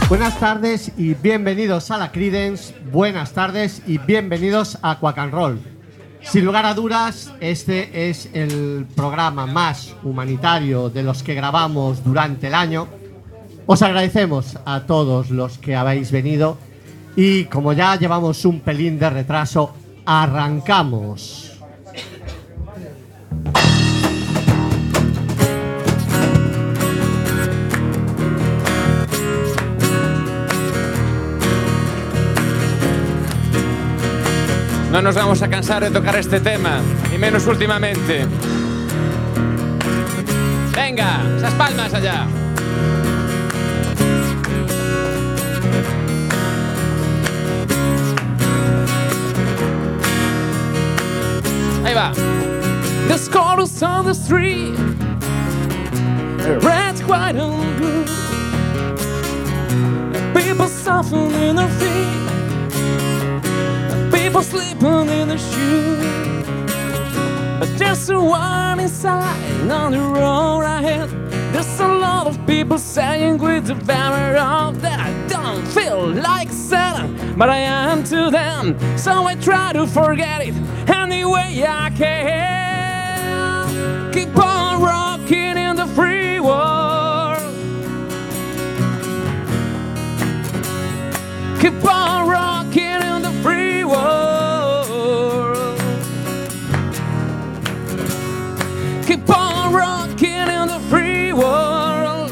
Buenas tardes y bienvenidos a la Creedence. Buenas tardes y bienvenidos a Quack and Roll. Sin lugar a dudas, este es el programa más humanitario de los que grabamos durante el año. Os agradecemos a todos los que habéis venido y como ya llevamos un pelín de retraso, arrancamos. No nos vamos a cansar de tocar este tema, ni menos últimamente. Venga, esas palmas allá. Ahí va. The scholars on the street, red, white and blue. People suffering in their feet. People sleeping in the shoe. But there's a one inside on the road ahead. There's a lot of people saying with the banner of that I don't feel like Satan, but I am to them. So I try to forget it any way I can. Keep on rocking in the free world. Keep on rocking in the free world. Keep on rocking in the free world.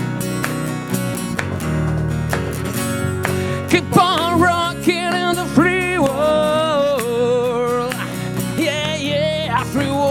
Keep on rocking in the free world. Yeah, yeah, free world.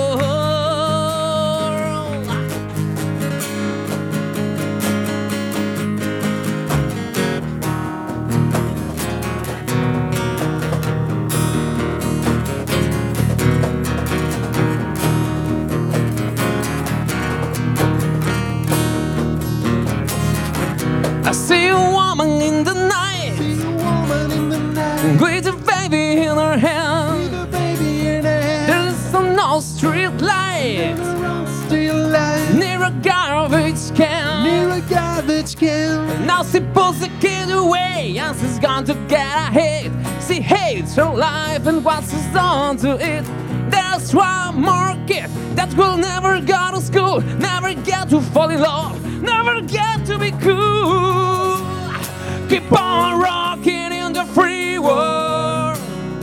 I see a woman in the night, with a baby in her hand. There's no street light near a garbage can. Now she pulls the kid away and she's gone to get ahead. She hates her life and what she's done to it. There's one more kid that will never go to school, never get to fall in love, never get to be cool. Keep on rocking in the free world.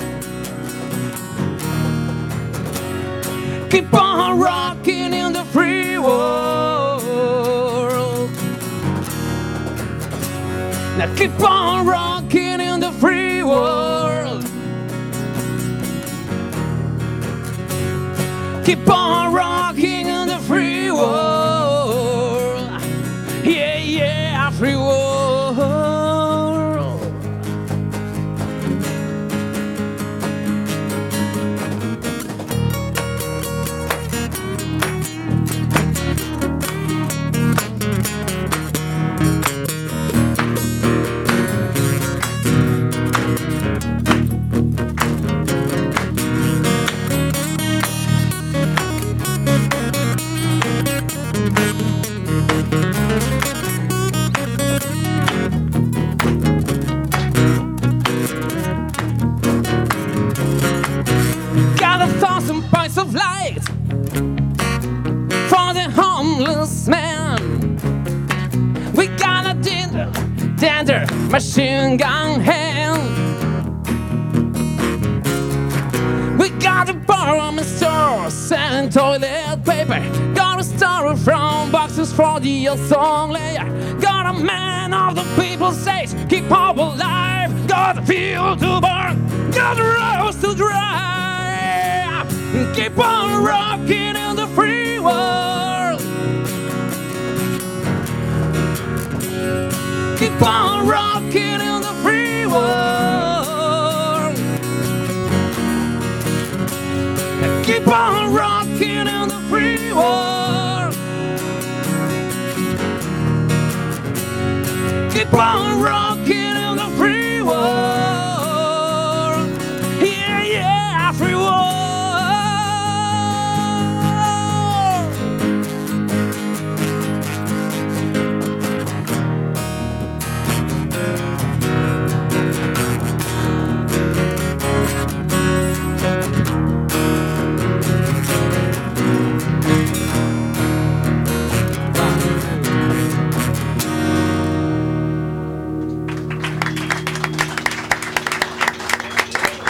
Keep on rocking in the free world. Now keep on rocking in the free world. Keep on rocking in the free world. Yeah, yeah, free world. Got 1,000 points of light for the homeless man. We got a danger machine gun hand. We got a department store selling toilet paper. Got a story from boxes for the ozone layer. Got a man of the people says keep hope alive. Got a field to burn, got a rose to dry. Keep on rocking in the free world. Keep on rocking in the free world. Keep on rocking in the free world. Keep on rocking in the free world. Yeah, yeah, free world.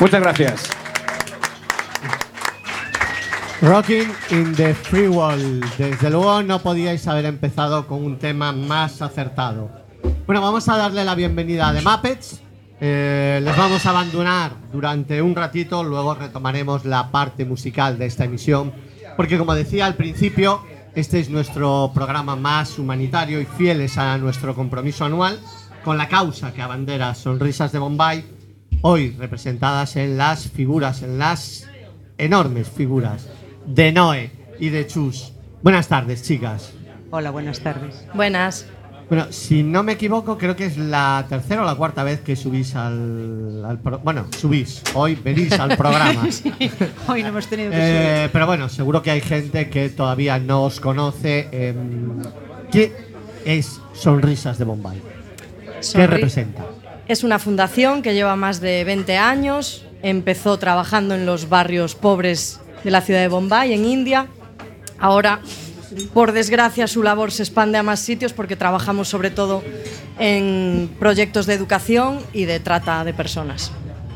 Muchas gracias. Rocking in the Free World. Desde luego no podíais haber empezado con un tema más acertado. Bueno, vamos a darle la bienvenida a The Muppets. Les vamos a abandonar durante un ratito, luego retomaremos la parte musical de esta emisión, porque como decía al principio, este es nuestro programa más humanitario y fieles a nuestro compromiso anual con la causa que abandera Sonrisas de Bombay, hoy representadas en las figuras, en las enormes figuras de Noé y de Chus. Buenas tardes, chicas. Hola, buenas tardes. Buenas. Bueno, si no me equivoco, creo que es la tercera o la cuarta vez que subís bueno, subís, hoy venís al programa. Sí, hoy no hemos tenido que subir. Pero bueno, seguro que hay gente que todavía no os conoce. ¿Qué es Sonrisas de Bombay? ¿Qué representa? Es una fundación que lleva más de 20 años. Empezó trabajando en los barrios pobres de la ciudad de Bombay, en India. Ahora, por desgracia, su labor se expande a más sitios porque trabajamos sobre todo en proyectos de educación y de trata de personas.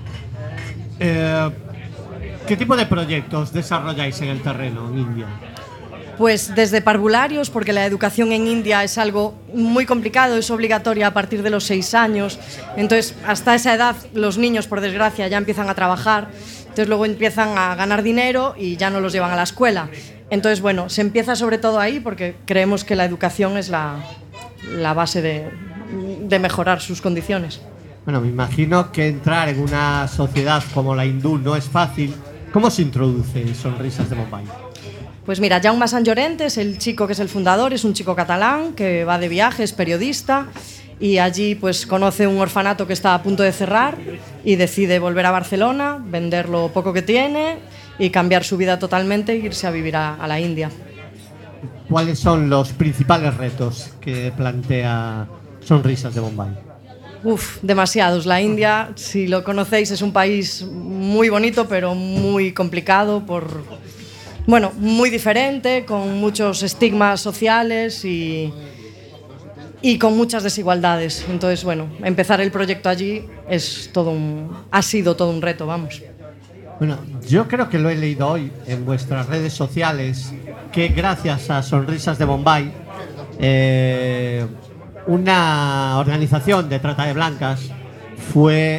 ¿Qué tipo de proyectos desarrolláis en el terreno en India? Pues desde parvularios, porque la educación en India es algo muy complicado, es obligatoria a partir de los 6 años. Entonces, hasta esa edad, los niños, por desgracia, ya empiezan a trabajar. Entonces, luego empiezan a ganar dinero y ya no los llevan a la escuela. Entonces, bueno, se empieza sobre todo ahí porque creemos que la educación es la base de mejorar sus condiciones. Bueno, me imagino que entrar en una sociedad como la hindú no es fácil. ¿Cómo se introduce Sonrisas de Bombay? Pues mira, Jaume Sant Llorente es el chico que es el fundador, es un chico catalán que va de viaje, es periodista y allí pues conoce un orfanato que está a punto de cerrar y decide volver a Barcelona, vender lo poco que tiene y cambiar su vida totalmente e irse a vivir a la India. ¿Cuáles son los principales retos que plantea Sonrisas de Bombay? Demasiados. La India, si lo conocéis, es un país muy bonito, pero muy complicado muy diferente, con muchos estigmas sociales y con muchas desigualdades. Entonces, bueno, empezar el proyecto allí ha sido todo un reto, vamos. Bueno, yo creo que lo he leído hoy en vuestras redes sociales, que gracias a Sonrisas de Bombay, una organización de trata de blancas fue...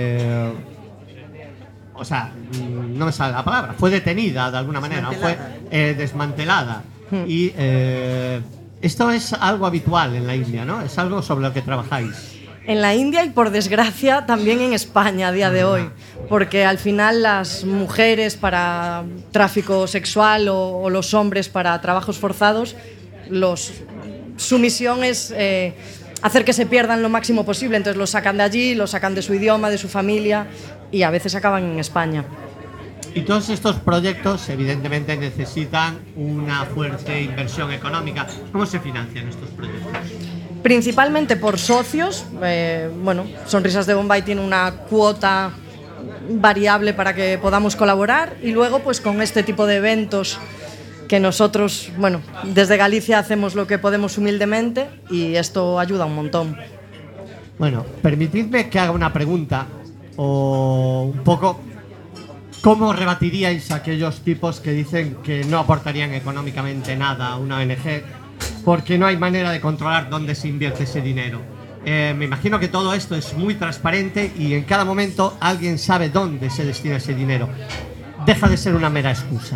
no me sale la palabra, fue detenida de alguna manera, fue desmantelada. Y esto es algo habitual en la India, ¿no? Es algo sobre lo que trabajáis. En la India y, por desgracia, también en España a día de hoy, porque al final las mujeres para tráfico sexual o los hombres para trabajos forzados, su misión es hacer que se pierdan lo máximo posible. Entonces los sacan de allí, los sacan de su idioma, de su familia y a veces acaban en España. Y todos estos proyectos evidentemente necesitan una fuerte inversión económica. ¿Cómo se financian estos proyectos? Principalmente por socios. Sonrisas de Bombay tiene una cuota variable para que podamos colaborar y luego pues con este tipo de eventos que nosotros, desde Galicia hacemos lo que podemos humildemente y esto ayuda un montón. Bueno, permitidme que haga una pregunta o un poco ¿cómo rebatiríais a aquellos tipos que dicen que no aportarían económicamente nada a una ONG porque no hay manera de controlar dónde se invierte ese dinero? Me imagino que todo esto es muy transparente y en cada momento alguien sabe dónde se destina ese dinero. Deja de ser una mera excusa.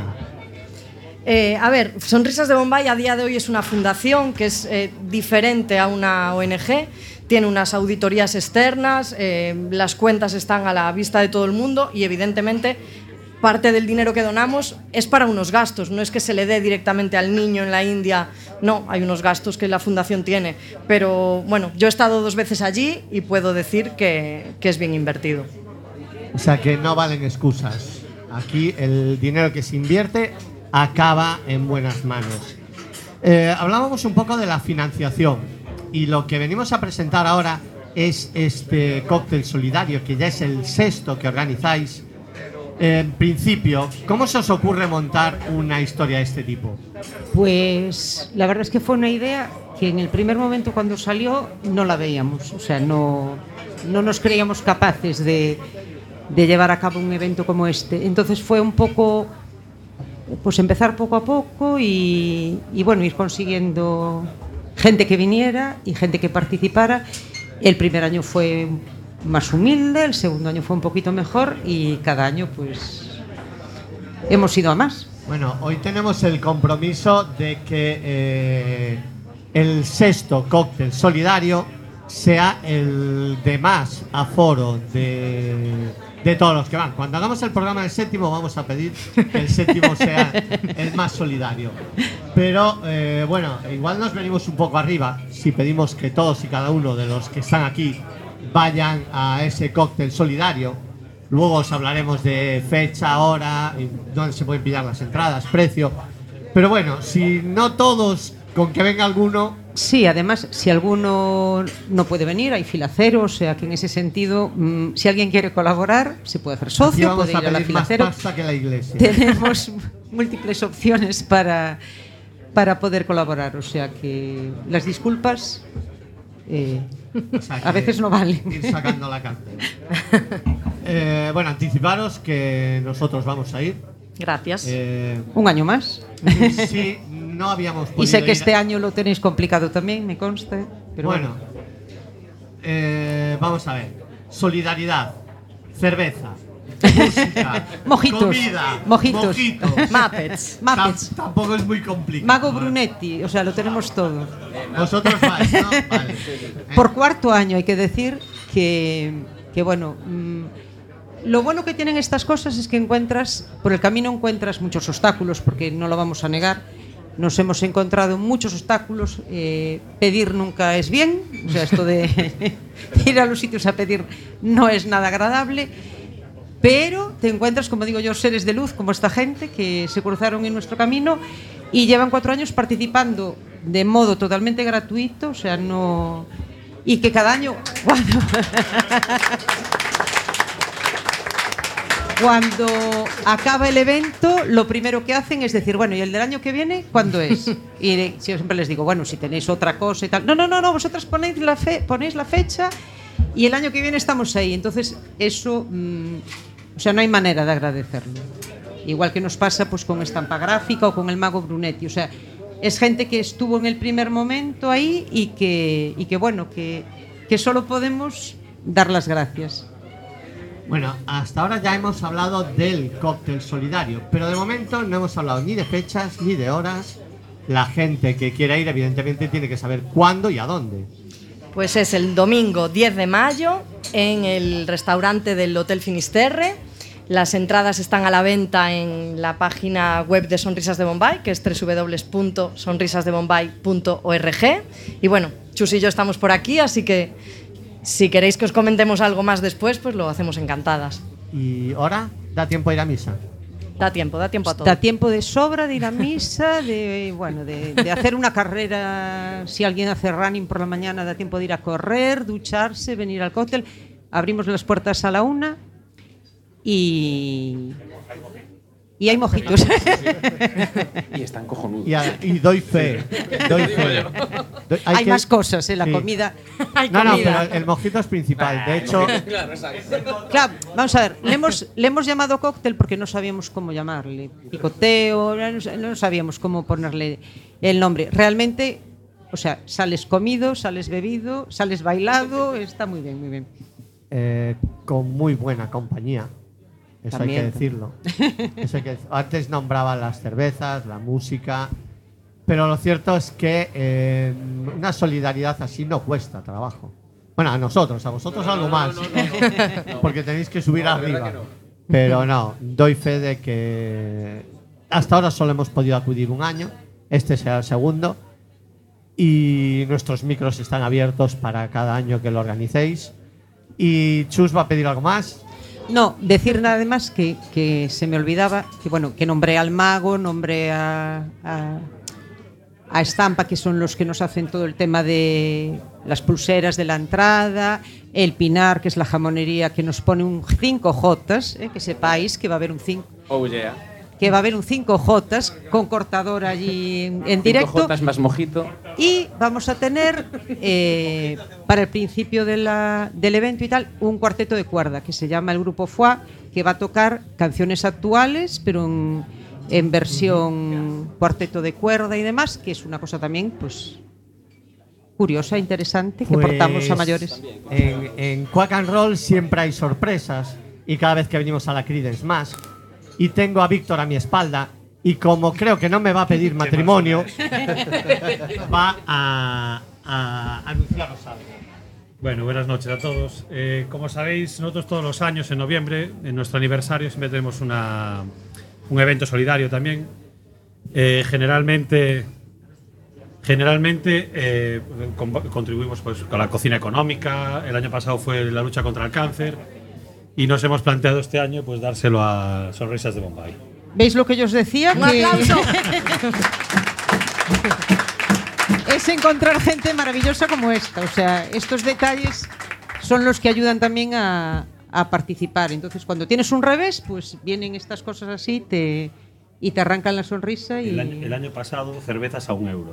Sonrisas de Bombay a día de hoy es una fundación que es diferente a una ONG, tiene unas auditorías externas, las cuentas están a la vista de todo el mundo y evidentemente parte del dinero que donamos es para unos gastos, no es que se le dé directamente al niño en la India, no, hay unos gastos que la fundación tiene, pero yo he estado 2 veces allí y puedo decir que es bien invertido. O sea que no valen excusas, aquí el dinero que se invierte acaba en buenas manos. Hablábamos un poco de la financiación y lo que venimos a presentar ahora es este cóctel solidario que ya es el 6º que organizáis. En principio, ¿cómo se os ocurre montar una historia de este tipo? Pues la verdad es que fue una idea que en el primer momento cuando salió no la veíamos, o sea, no nos creíamos capaces de de llevar a cabo un evento como este. Entonces fue un poco, pues empezar poco a poco y bueno, ir consiguiendo gente que viniera y gente que participara. El primer año fue más humilde, el segundo año fue un poquito mejor y cada año pues hemos ido a más. Bueno, hoy tenemos el compromiso de que el sexto cóctel solidario sea el de más aforo de todos los que van. Cuando hagamos el programa del séptimo vamos a pedir que el séptimo sea el más solidario. Pero bueno, igual nos venimos un poco arriba si pedimos que todos y cada uno de los que están aquí vayan a ese cóctel solidario. Luego os hablaremos de fecha, hora, dónde se pueden pillar las entradas, precio. Pero bueno, si no todos, con que venga alguno. Sí, además, si alguno no puede venir, hay fila cero, o sea que en ese sentido, si alguien quiere colaborar, se puede hacer socio, puede ir a la fila cero. Más pasta que la iglesia. Tenemos múltiples opciones para poder colaborar, o sea que las disculpas O sea, a veces no valen. Ir sacando la cartera. Bueno, anticiparos que nosotros vamos a ir. Gracias. Un año más. Sí, no habíamos podido Y sé que ir. este año lo tenéis complicado también, me consta. Pero Bueno, vamos a ver. Solidaridad, cerveza, música, Mojitos, comida, mojitos. Muppets. Muppets. Tampoco es muy complicado. Mago Brunetti, o sea, lo tenemos todo. Vosotros vais, ¿no? Vale. Por cuarto año hay que decir que bueno, lo bueno que tienen estas cosas es que por el camino encuentras muchos obstáculos, porque no lo vamos a negar. Nos hemos encontrado muchos obstáculos. Pedir nunca es bien, o sea, esto de ir a los sitios a pedir no es nada agradable. Pero te encuentras, como digo yo, seres de luz como esta gente que se cruzaron en nuestro camino y llevan 4 años participando de modo totalmente gratuito, o sea, no. Y que cada año, cuando acaba el evento, lo primero que hacen es decir, bueno, ¿y el del año que viene cuándo es? Y yo siempre les digo, bueno, si tenéis otra cosa y tal. No, vosotras ponéis la fecha y el año que viene estamos ahí. Entonces, eso, o sea, no hay manera de agradecerlo. Igual que nos pasa pues con Estampa Gráfica o con el Mago Brunetti, o sea, es gente que estuvo en el primer momento ahí y que bueno, que solo podemos dar las gracias. Bueno, hasta ahora ya hemos hablado del cóctel solidario, pero de momento no hemos hablado ni de fechas ni de horas. La gente que quiera ir, evidentemente, tiene que saber cuándo y a dónde. Pues es el domingo 10 de mayo en el restaurante del Hotel Finisterre. Las entradas están a la venta en la página web de Sonrisas de Bombay, que es www.sonrisasdebombay.org. Y bueno, Chus y yo estamos por aquí, así que si queréis que os comentemos algo más después, pues lo hacemos encantadas. ¿Y hora? ¿Da tiempo a ir a misa? Da tiempo a todo. Da tiempo de sobra de ir a misa, de hacer una carrera. Si alguien hace running por la mañana, da tiempo de ir a correr, ducharse, venir al cóctel. Abrimos las puertas a la 1 y hay mojitos. Y están cojonudos. Y doy fe. Hay más cosas en la comida. No, pero el mojito es principal. De hecho, Claro, vamos a ver, le hemos llamado cóctel porque no sabíamos cómo llamarle. Picoteo, no sabíamos cómo ponerle el nombre. Realmente, o sea, sales comido, sales bebido, sales bailado, está muy bien, muy bien. con muy buena compañía. Eso También. hay que decirlo. Antes nombraba las cervezas, la música, pero lo cierto es que una solidaridad así no cuesta trabajo. Bueno, a nosotros, a vosotros algo más, porque tenéis que subir arriba. Pero no, doy fe de que hasta ahora solo hemos podido acudir un año, este será el segundo, y nuestros micros están abiertos para cada año que lo organicéis. Y Chus va a pedir algo más. No, decir nada más que se me olvidaba, que bueno, que nombré al Mago, nombré a Estampa, que son los que nos hacen todo el tema de las pulseras de la entrada, el Pinar, que es la jamonería que nos pone un 5J, que sepáis que va a haber un 5. Oh, yeah. que va a haber un 5J con cortador allí en directo. 5J más mojito. Y vamos a tener, para el principio del evento y tal, un cuarteto de cuerda que se llama el Grupo Foix, que va a tocar canciones actuales, pero en versión cuarteto de cuerda y demás, que es una cosa también, pues, curiosa, interesante, que portamos a mayores. En Quack and Roll siempre hay sorpresas, y cada vez que venimos a la Creedence más. Y tengo a Víctor a mi espalda, y como creo que no me va a pedir matrimonio, va a anunciaros algo. Bueno, buenas noches a todos. Como sabéis, nosotros todos los años, en noviembre, en nuestro aniversario, siempre tenemos un evento solidario también. Generalmente contribuimos pues, con la cocina económica. El año pasado fue la lucha contra el cáncer. Y nos hemos planteado este año pues dárselo a Sonrisas de Bombay. ¿Veis lo que yo os decía? ¡Un aplauso! Es encontrar gente maravillosa como esta. O sea, estos detalles son los que ayudan también a participar. Entonces, cuando tienes un revés, pues vienen estas cosas así y te arrancan la sonrisa. El año pasado, cervezas a €1.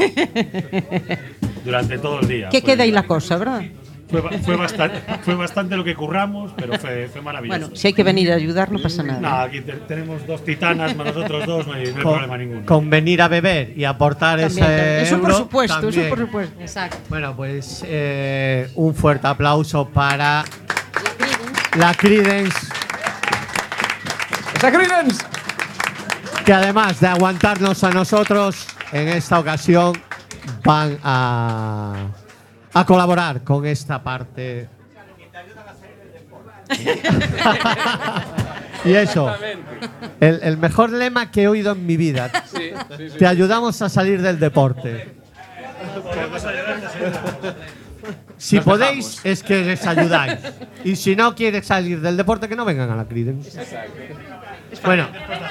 Durante todo el día. ¿Qué queda ahí la cosa, verdad? Fue bastante lo que curramos, pero fue maravilloso. Bueno, si hay que venir a ayudar, no pasa nada. No, aquí tenemos 2 titanas, más nosotros 2, no hay problema ninguno. Con venir a beber y aportar También, ese eso euro, por supuesto, también. eso por supuesto. Exacto. Bueno, pues un fuerte aplauso para la Creedence, ¡Esa Creedence! que además de aguantarnos a nosotros, en esta ocasión van a colaborar con esta parte. Y eso, el mejor lema que he oído en mi vida. Te ayudamos a salir del deporte. Si podéis, es que les ayudáis. Y si no quieres salir del deporte, que no vengan a la Creedence. Bueno,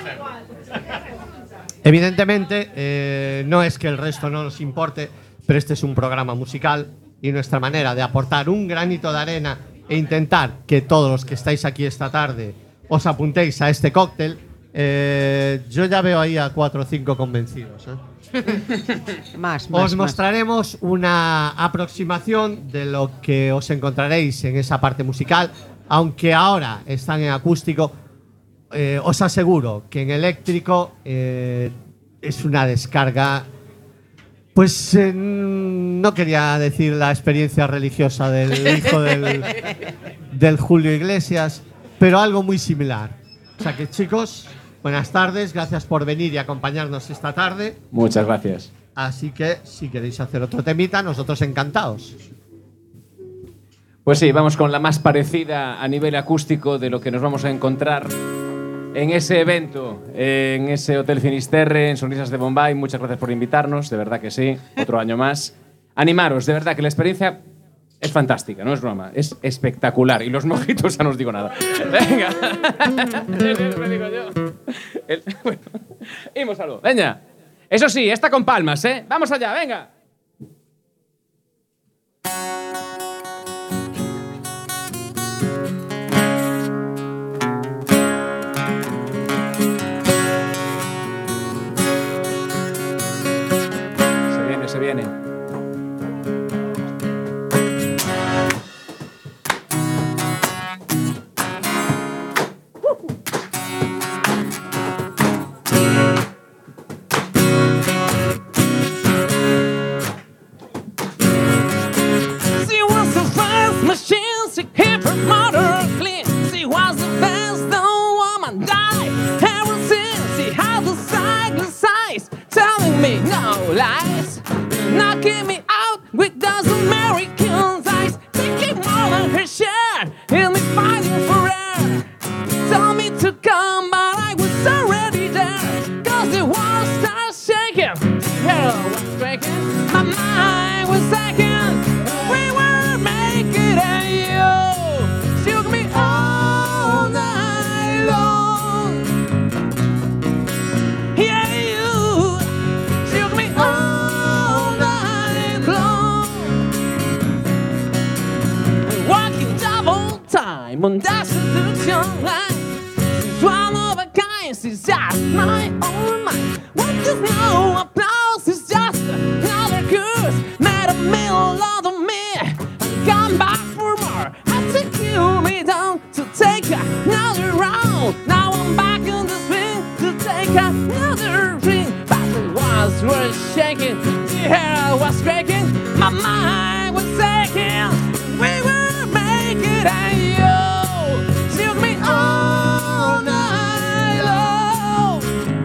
evidentemente, no es que el resto no nos importe, pero este es un programa musical y nuestra manera de aportar un granito de arena e intentar que todos los que estáis aquí esta tarde os apuntéis a este cóctel. Yo ya veo ahí a 4 o 5 convencidos. Más. Os mostraremos una aproximación de lo que os encontraréis en esa parte musical, aunque ahora están en acústico. Os aseguro que en eléctrico es una descarga. Pues no quería decir la experiencia religiosa del hijo del Julio Iglesias, pero algo muy similar. O sea que, chicos, buenas tardes, gracias por venir y acompañarnos esta tarde. Muchas gracias. Así que, si queréis hacer otro temita, nosotros encantados. Pues sí, vamos con la más parecida a nivel acústico de lo que nos vamos a encontrar en ese evento, en ese Hotel Finisterre, en Sonrisas de Bombay. Muchas gracias por invitarnos, de verdad que sí, otro año más. Animaros, de verdad que la experiencia es fantástica, no es broma, es espectacular. Y los mojitos ya no os digo nada. Venga. Me digo yo. Bueno, imos algo. Venga. Eso sí, esta con palmas, ¿eh? Vamos allá, venga. Se viene. She was the first machine, she kept her mother clean. She was the best woman, died ever since. She had the cyclist eyes, telling me no lies, knocking me out with those American eyes, taking more than her share, and me fighting for air. Told me to come, but I was already there, cause the world starts shaking, hell was breaking, my mind was aching, we were making it, and you shook me all night long. Yeah, you shook me all night long. Walking double time on that seduction line. She's one of a kind, this is just my own mind. What is no applause is just another curse made of me, lot of me. Come back for more. I take you me down to take another round. Now I'm back in the swing to take another drink. But the walls were shaking, the hair was breaking, my mind was aching. We will make it, and you shook me all night long.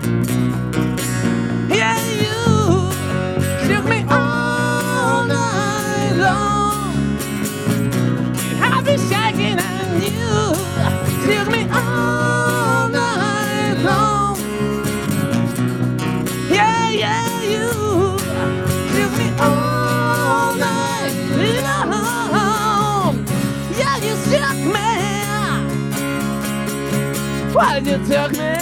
Yeah, you shook me all night long. I've been shaking, and you shook me all night long. Yeah, yeah, you shook me all night long. Yeah, you shook me. Why you took me?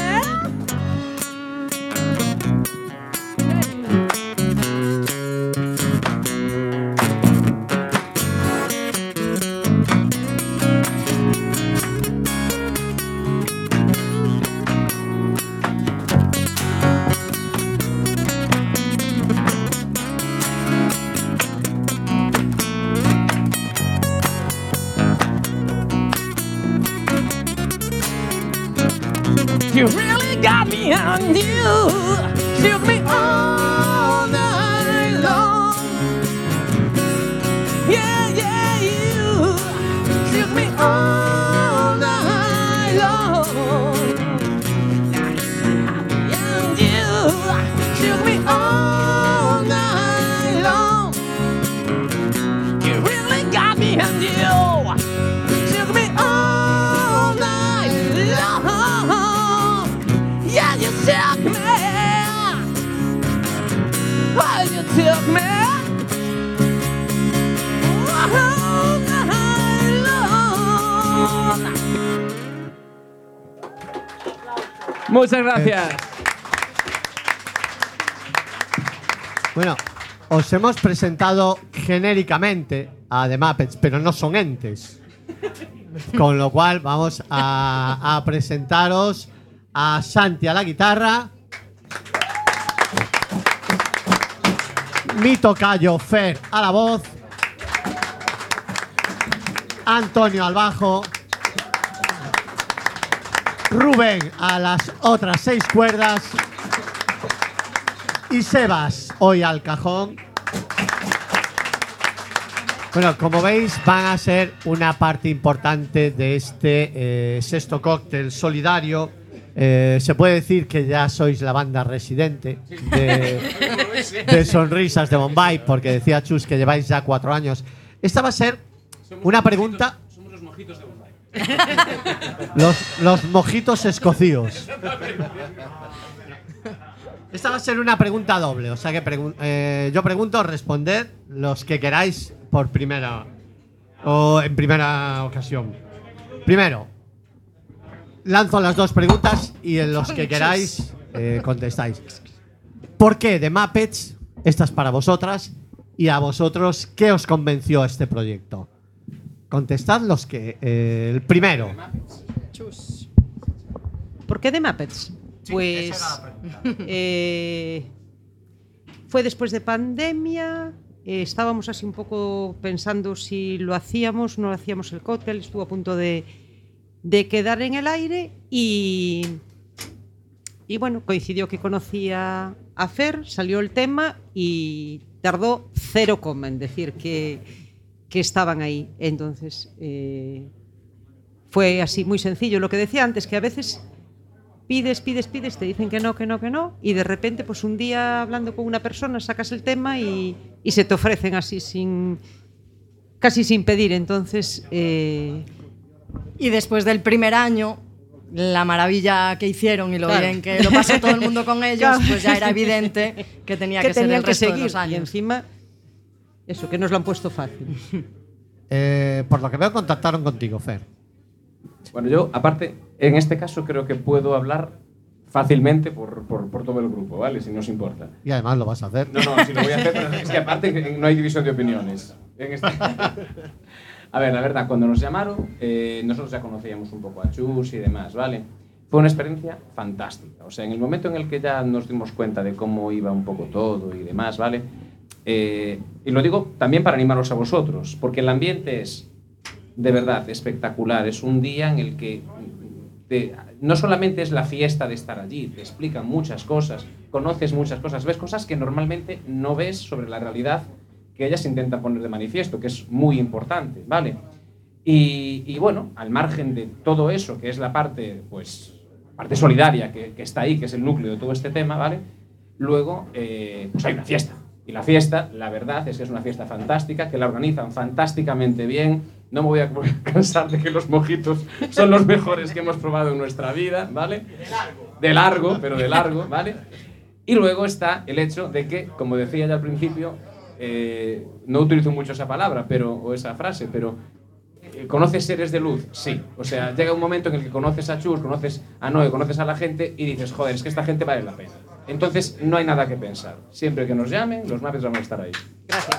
You really got me on you. Shook me all night long. Yeah, yeah, you shook me all night long. And you shook me all night long. You really got me on you. Shook me all night long. Yeah, you took me. Why you took me? All night long. Muchas gracias. Bueno, os hemos presentado genéricamente a The Muppets, pero no son entes. Con lo cual vamos a presentaros a Santi a la guitarra, mi tocayo Fer a la voz, Antonio al bajo, Rubén a las otras 6 cuerdas y Sebas hoy al cajón. Bueno, como veis, van a ser una parte importante de este sexto cóctel solidario. Se puede decir que ya sois la banda residente de Sonrisas de Bombay, porque decía Chus que lleváis ya 4 años. Esta va a ser una pregunta. Somos los mojitos de Bombay. Los mojitos escocíos. Esta va a ser una pregunta doble, o sea que yo pregunto, responded los que queráis por primera o en primera ocasión. Primero, lanzo las 2 preguntas y en los que queráis contestáis. ¿Por qué The Muppets? Esta es para vosotras. Y a vosotros, ¿qué os convenció este proyecto? Contestad los que... el primero. ¿Por qué The Muppets? Pues fue después de pandemia. Estábamos así un poco pensando si lo hacíamos, no hacíamos el cóctel. Estuvo a punto de quedar en el aire y bueno, coincidió que conocía a Fer, salió el tema y tardó 0 en decir que estaban ahí. Entonces fue así muy sencillo. Lo que decía antes, que a veces pides, te dicen que no, y de repente pues un día hablando con una persona sacas el tema y se te ofrecen así casi sin pedir. Entonces y después del primer año, la maravilla que hicieron y lo bien que lo pasó todo el mundo con ellos, pues ya era evidente que tenía que ser el resto de los años. Y encima, eso, que nos lo han puesto fácil. Por lo que veo, contactaron contigo, Fer. Bueno, yo, aparte, en este caso creo que puedo hablar fácilmente por todo el grupo, ¿vale? Si no os importa. Y además lo vas a hacer. No, sí lo voy a hacer, pero es que aparte no hay división de opiniones. A ver, la verdad, cuando nos llamaron, nosotros ya conocíamos un poco a Chus y demás, ¿vale? fue una experiencia fantástica. O sea, en el momento en el que ya nos dimos cuenta de cómo iba un poco todo y demás, ¿vale? Y lo digo también para animaros a vosotros, porque el ambiente es de verdad espectacular. Es un día en el que no solamente es la fiesta de estar allí, te explican muchas cosas, conoces muchas cosas, ves cosas que normalmente no ves sobre la realidad que ellas intentan poner de manifiesto, que es muy importante, ¿vale? Y bueno, al margen de todo eso, que es la parte, pues, parte solidaria que está ahí, que es el núcleo de todo este tema, ¿vale? Luego, pues hay una fiesta. Y la fiesta, la verdad, es que es una fiesta fantástica, que la organizan fantásticamente bien. No me voy a cansar de que los mojitos son los mejores que hemos probado en nuestra vida, ¿vale? De largo, pero de largo, ¿vale? Y luego está el hecho de que, como decía ya al principio, no utilizo mucho esa palabra o esa frase, pero ¿conoces seres de luz? Sí. O sea, llega un momento en el que conoces a Chus, conoces a Noé, conoces a la gente y dices, joder, es que esta gente vale la pena. Entonces, no hay nada que pensar. Siempre que nos llamen, los Muppets van a estar ahí. Gracias.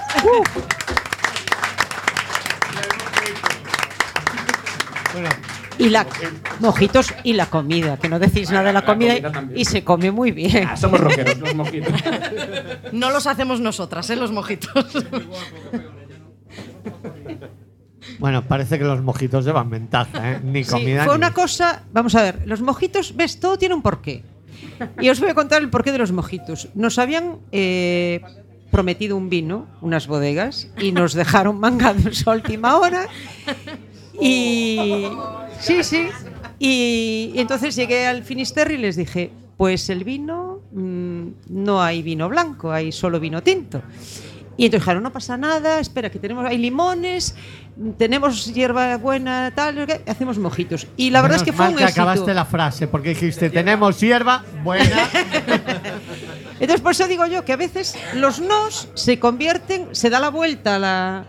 Bueno, Y la mojitos y la comida, que no decís nada de la comida y se come muy bien. Somos rockeros, los mojitos. No los hacemos nosotras, los mojitos. bueno, parece que los mojitos llevan ventaja, ¿eh? Ni Sí, comida fue ni... una cosa, vamos a ver, los mojitos, ves, todo tiene un porqué. Y os voy a contar el porqué de los mojitos. Nos habían prometido un vino, unas bodegas, y nos dejaron mangados a última hora. Y sí. Y entonces llegué al Finisterre y les dije, pues el vino, no hay vino blanco, hay solo vino tinto. Y entonces dijeron, no pasa nada, espera, que hay limones, tenemos hierba buena, tal, hacemos mojitos. Y la verdad es que fue un éxito. Acabaste la frase, porque dijiste, tenemos hierba buena. Entonces, por eso digo yo que a veces los nos se convierten, se da la vuelta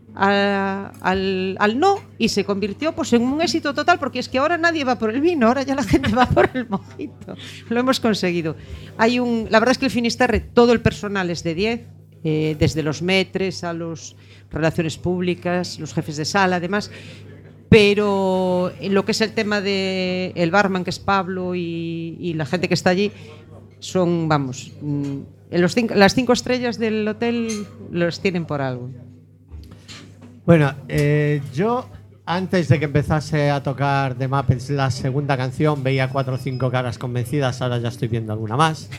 al no y se convirtió pues en un éxito total, porque es que ahora nadie va por el vino, ahora ya la gente va por el mojito. Lo hemos conseguido. La verdad es que el Finisterre, todo el personal es de 10. Desde los metres a las relaciones públicas, los jefes de sala, además, pero en lo que es el tema de el barman, que es Pablo, y la gente que está allí, son, vamos, las 5 estrellas del hotel los tienen por algo. Bueno, yo antes de que empezase a tocar The Muppets la segunda canción veía 4 o 5 caras convencidas, ahora ya estoy viendo alguna más.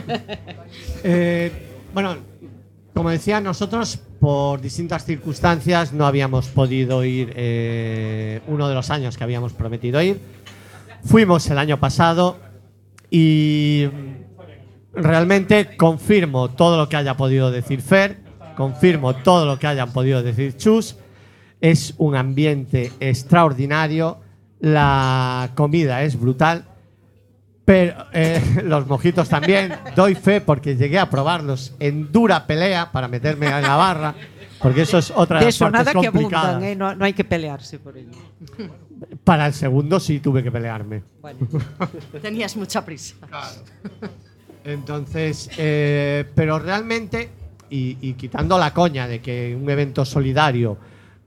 Bueno, como decía, nosotros por distintas circunstancias no habíamos podido ir uno de los años que habíamos prometido ir. Fuimos el año pasado y realmente confirmo todo lo que haya podido decir Fer, confirmo todo lo que hayan podido decir Chus. Es un ambiente extraordinario, la comida es brutal. Pero los mojitos también, doy fe porque llegué a probarlos en dura pelea para meterme en la barra, porque eso es otra de las partes nada que complicadas. abundan, no hay que pelearse por ello. Para el segundo sí tuve que pelearme. Bueno. Tenías mucha prisa. Claro. Entonces, pero realmente, y quitando la coña de que un evento solidario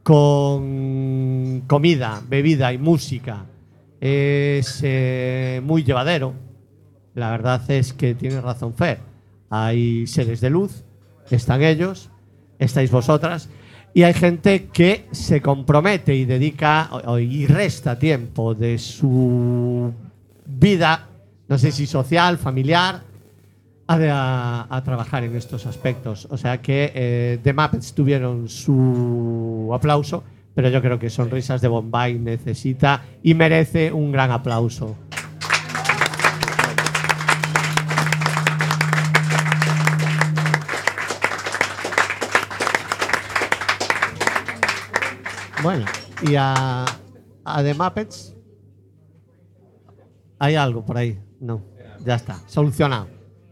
con comida, bebida y música es muy llevadero. La verdad es que tiene razón Fer. Hay seres de luz, están ellos, estáis vosotras, y hay gente que se compromete y dedica y resta tiempo de su vida, no sé si social, familiar, a trabajar en estos aspectos. O sea que The Muppets tuvieron su aplauso, pero yo creo que Sonrisas de Bombay necesita y merece un gran aplauso. Bueno, y a The Muppets, ¿hay algo por ahí? No, ya está, solucionado.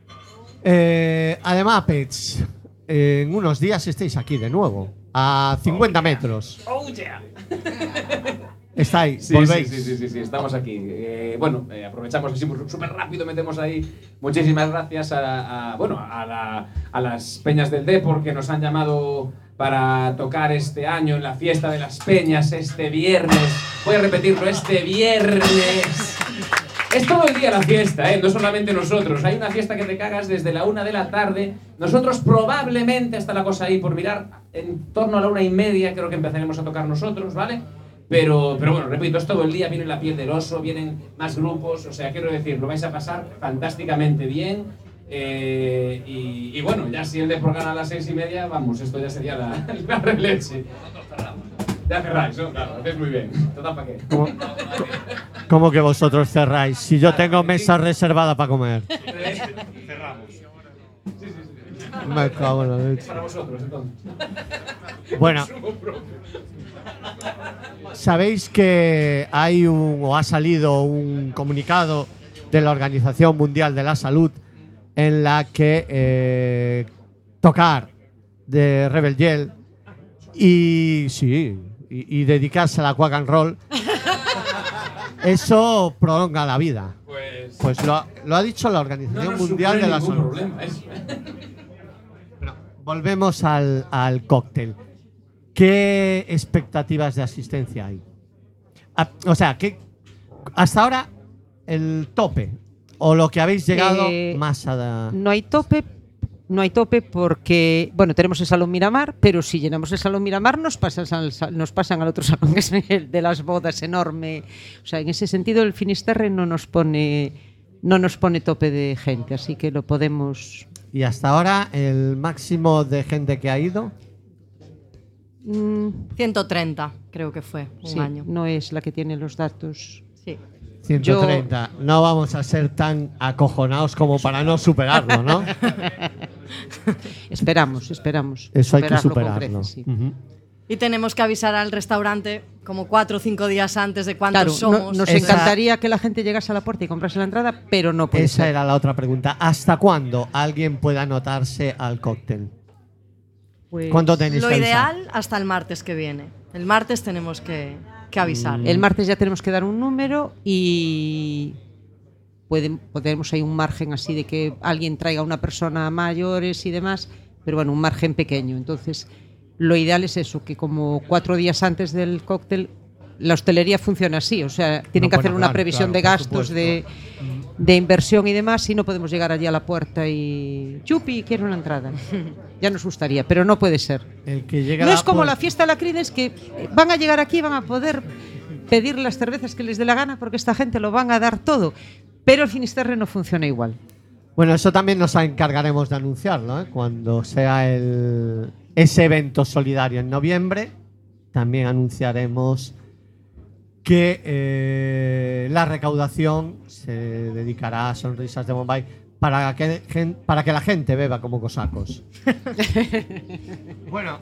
A The Muppets, en unos días estáis aquí de nuevo. A 50 metros. ¡Oh, yeah! Estáis, volvéis. Sí, estamos aquí. Bueno, aprovechamos así súper rápido, metemos ahí. Muchísimas gracias a las Peñas del Depor que nos han llamado para tocar este año en la fiesta de las Peñas, este viernes. Voy a repetirlo, este viernes. Es todo el día la fiesta, no solamente nosotros. Hay una fiesta que te cagas desde la 1 de la tarde. Nosotros probablemente, está la cosa ahí por mirar, en torno a la 1:30 creo que empezaremos a tocar nosotros, ¿vale? Pero bueno, repito, es todo el día, viene la piel del oso, vienen más grupos, o sea, quiero decir, lo vais a pasar fantásticamente bien. Y bueno, ya si el Depor gana a las 6:30, vamos, esto ya sería la releche. Ya cerráis, ¿no? Claro, hacéis muy bien. ¿Total para qué? ¿Cómo que vosotros cerráis? Si yo tengo mesa reservada para comer. Cerramos. Sí. Me cago en la leche. Es para vosotros, entonces. Bueno, sabéis que hay ha salido un comunicado de la Organización Mundial de la Salud en la que tocar de Rebel Yell y dedicarse a la quack and roll, eso prolonga la vida. Pues lo ha dicho la Organización Mundial de la Salud. Problema, eso. Bueno, volvemos al cóctel. ¿Qué expectativas de asistencia hay? O sea, ¿qué, hasta ahora el tope o lo que habéis llegado más a... No hay tope porque, bueno, tenemos el Salón Miramar, pero si llenamos el Salón Miramar nos pasan al otro salón, que es el de las bodas, enorme. O sea, en ese sentido el Finisterre no nos pone tope de gente, así que lo podemos... ¿Y hasta ahora el máximo de gente que ha ido? 130, creo que fue, un año. No es la que tiene los datos. Sí. 130. No vamos a ser tan acojonados como para no superarlo, ¿no? Esperamos. Eso hay que con superarlo. creces, sí. Y tenemos que avisar al restaurante como 4 o 5 días antes de cuántos Claro, somos. nos encantaría que la gente llegase a la puerta y comprase la entrada, pero no puede Esa ser. era la otra pregunta. ¿Hasta cuándo alguien puede anotarse al cóctel? Pues ¿Cuánto tenéis Lo que avisar? ideal hasta el martes que viene. El martes tenemos que avisar. El martes ya tenemos que dar un número y podemos hay un margen así de que alguien traiga a una persona mayores y demás, pero bueno, un margen pequeño. Entonces, lo ideal es eso, que como 4 días antes del cóctel, la hostelería funciona así, o sea, tienen que hacer una previsión de gastos, de inversión y demás, y no podemos llegar allí a la puerta y ¡chupi! Quiero una entrada. Ya nos gustaría, pero no puede ser. El que llega No a es como puerta- la fiesta de la Creedence, que van a llegar aquí y van a poder pedir las cervezas que les dé la gana porque esta gente lo van a dar todo. Pero el Finisterre no funciona igual. Bueno, eso también nos encargaremos de anunciarlo, ¿eh? Cuando sea ese evento solidario en noviembre, también anunciaremos que la recaudación se dedicará a Sonrisas de Bombay para que la gente beba como cosacos. Bueno,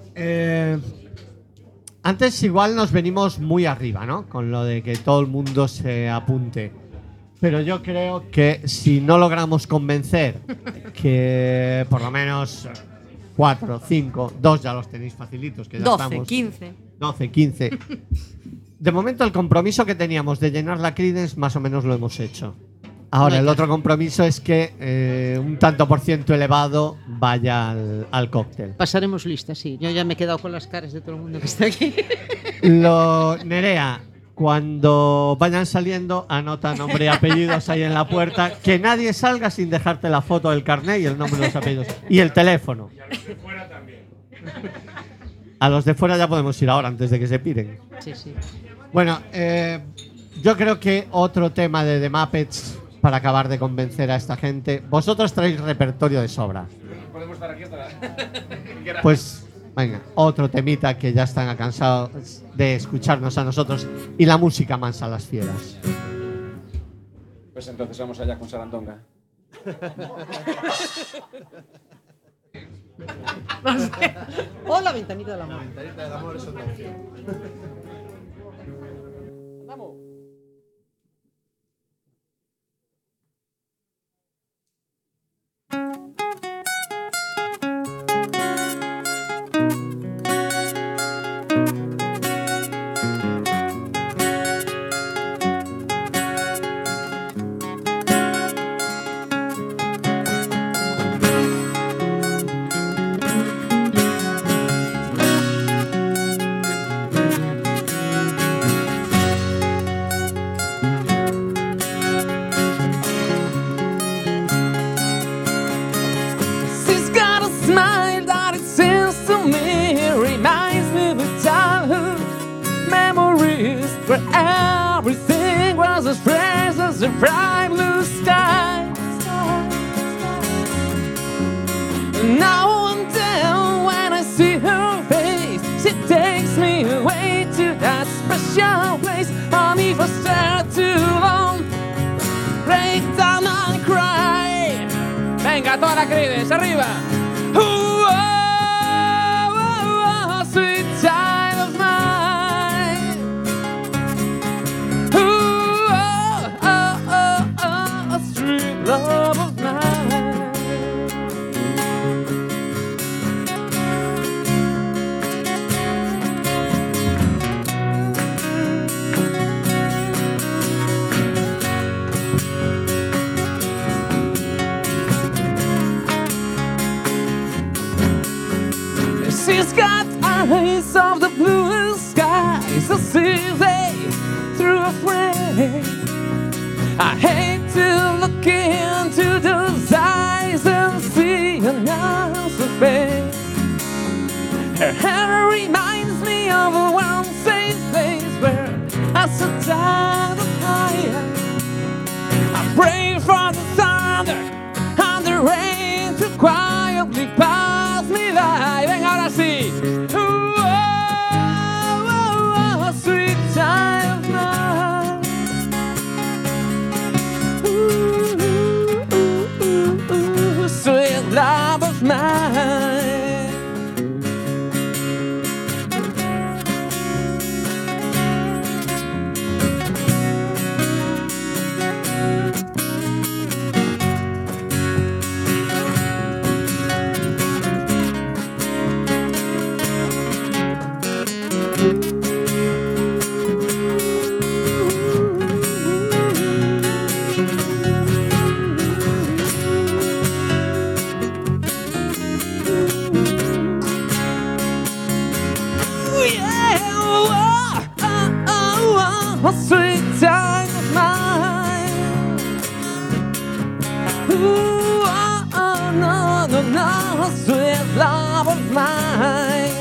antes igual nos venimos muy arriba, ¿no? Con lo de que todo el mundo se apunte. Pero yo creo que si no logramos convencer que por lo menos 4, 5, 2 ya los tenéis facilitos, que ya 12, estamos 15. 12, 15. De momento el compromiso que teníamos de llenar la Creedence más o menos lo hemos hecho. Ahora el otro compromiso es que un tanto por ciento elevado vaya al cóctel. Pasaremos lista, sí. Yo ya me he quedado con las caras de todo el mundo que está aquí. Nerea, cuando vayan saliendo, anota nombre y apellidos ahí en la puerta. Que nadie salga sin dejarte la foto del carnet y el nombre de los apellidos. Y el teléfono. Y a los de fuera también. A los de fuera ya podemos ir ahora, antes de que se piren. Sí, sí. Bueno, yo creo que otro tema de The Muppets, para acabar de convencer a esta gente. Vosotros traéis repertorio de sobra. Podemos estar aquí hasta Pues, venga, otro temita que ya están cansados de escucharnos a nosotros. Y la música mansa a las fieras. Pues entonces vamos allá con Sarandonga. Hola, ventanita del amor. where everything was as fresh as the bright blue sky. Now and then when I see her face, she takes me away to that special place. And if I stare too long, break down and cry. Venga, toda la Creedence, arriba. Ooh, oh, oh, oh, sweet child of mine. Ooh, oh, oh, oh, oh, sweet love of mine. She's got eyes of the bluest skies, so see they through a frame. I hate to look into those eyes and see another face. Her hair reminds me of a one safe place where I sit down higher. I pray for the thunder and the rain to quietly pass me by. Venga, ahora sí. Ooh, oh, oh, oh, sweet child of mine. Ooh, ooh, ooh, ooh, sweet love of mine. A sweet time of mine. Ooh, oh, oh, no, no, no, a sweet love of mine.